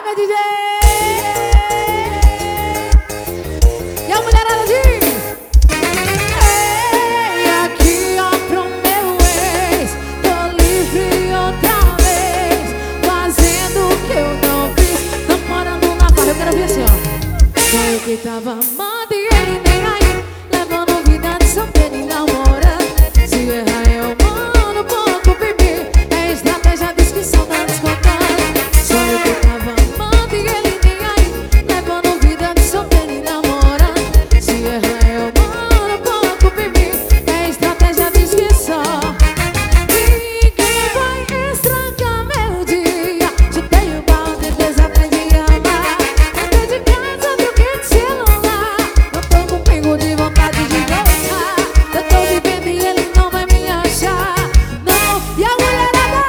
meu DJ! E a mulherada diz: ei, aqui ó pro meu ex, tô livre outra vez, fazendo o que eu não fiz, namorando na farra. Eu quero ver assim, ó. Só eu que tava amando e ele nem aí, levando vida de solteiro e namorando. Se errar eu mando pouco beber, é estratégia diz que só tá descontando. Só eu que tava amando e ele nem aí, levando vida de solteiro e namorando. Se errar eu mando pouco beber, é estratégia diz que só. Ninguém vai estragar meu dia, chutei o balde, desaprendi a amar. Dentro de casa, troquei de celular, não tô com pingo de vontade de voltar. Eu tô vivendo e ele não vai me achar, não. E a mulherada,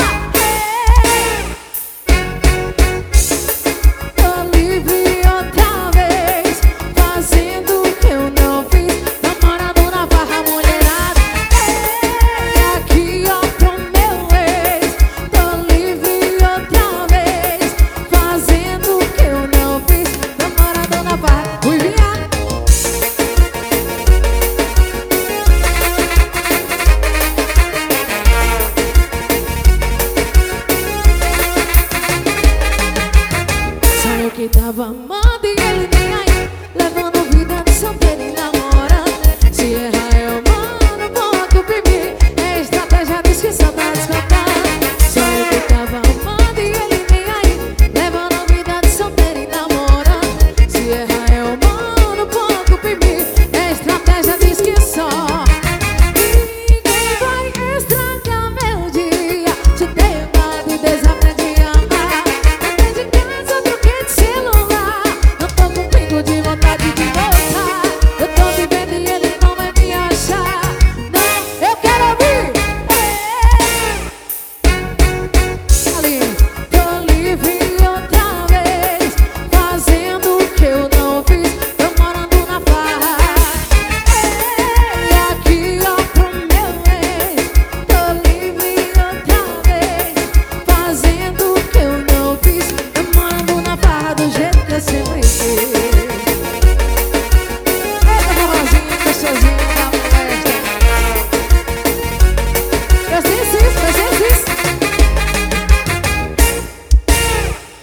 tô livre outra vez, fazendo o que eu não fiz, namorando na farra. Mulherada, aqui ó pro meu ex, tô livre outra vez, fazendo o que eu não fiz, namorando na farra. Ruivinha. Só eu que tava amando